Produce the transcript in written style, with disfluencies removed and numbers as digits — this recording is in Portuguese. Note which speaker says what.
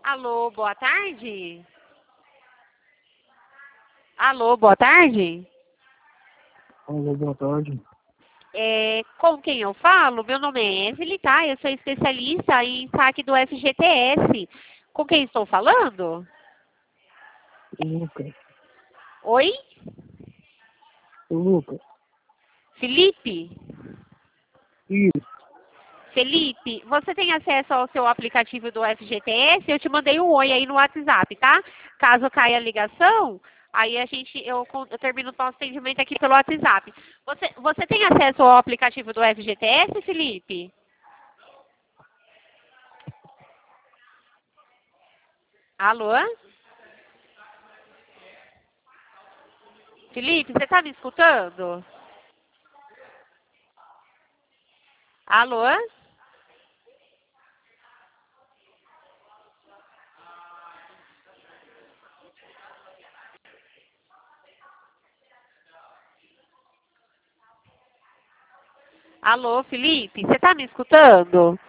Speaker 1: Alô, boa tarde? Alô, boa tarde?
Speaker 2: Alô, boa tarde.
Speaker 1: Com quem eu falo? Meu nome é Evelyn, tá? Eu sou especialista em saque do FGTS. Com quem estou falando?
Speaker 2: O Lucas.
Speaker 1: Oi?
Speaker 2: O Lucas.
Speaker 1: Felipe?
Speaker 2: Isso.
Speaker 1: Felipe, você tem acesso ao seu aplicativo do FGTS? Eu te mandei um oi aí no WhatsApp, tá? Caso caia a ligação, aí eu termino o nosso atendimento aqui pelo WhatsApp. Você tem acesso ao aplicativo do FGTS, Felipe? Alô? Felipe, você está me escutando? Alô? Alô, Felipe, você está me escutando?